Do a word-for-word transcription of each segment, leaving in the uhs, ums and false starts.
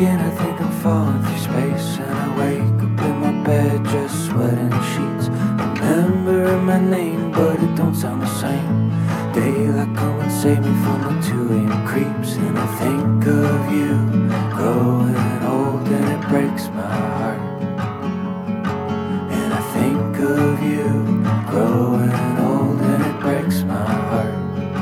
again, I think I'm falling through space. And I wake up in my bed, just sweating sheets. Remembering my name, but it don't sound the same. Daylight come and save me from the two a.m. creeps. And I think of you, growing old, and it breaks my heart. And I think of you, growing old, and it breaks my heart.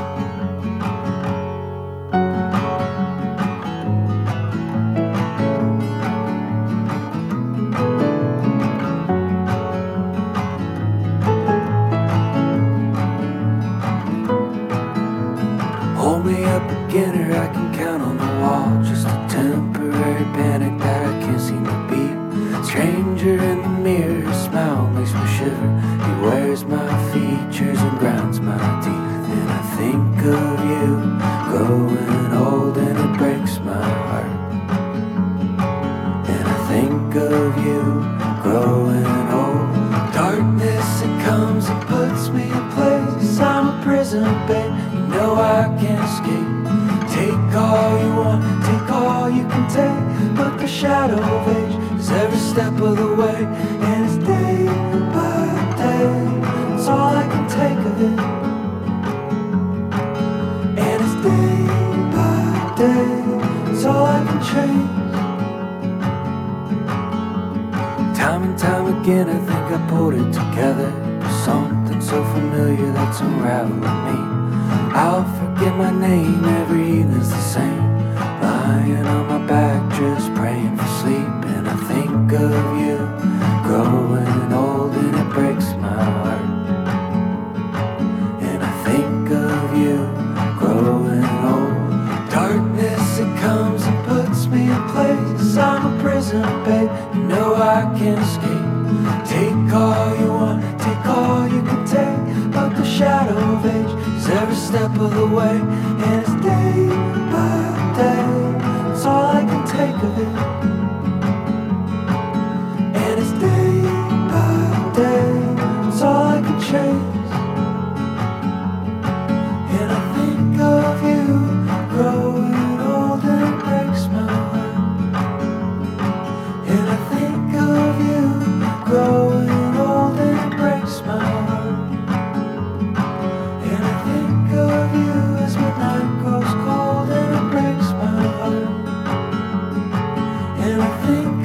Hold me up again or I can count on the wall. Just a temporary panic that I can't seem to beat. Stranger in the mirror, his smile makes me shiver. He wears my features and grinds my teeth. And I think of you, growing old, and it breaks my heart. And I think of you, growing old. Darkness, it comes and puts me in place. I'm a prison, babe, you know I can't escape. Take all you want, take all you can take. But the shadow of age is every step of the way. And it's day by day, it's all I can take of it. And it's day by day, it's all I can change. Time and time again, I think I pulled it together. Something so familiar that's unraveling me. I'll forget my name, every evening's the same. Lying on my back, just praying for sleep. And I think of you, growing old, and it breaks my heart. And I think of you, growing old. Darkness, it comes and puts me in place. I'm a prisoner, babe, you know I can't escape. Take all you want, take all you can take. But the shadow of age is every step of the way. And it's day by day, it's all I can take of it. And it's day by day, it's all I can chase. And I think of you, growing old, and it breaks my heart. And I think of you, growing old, and it breaks my heart. And I think of you as midnight grows cold, and it breaks my heart. And I think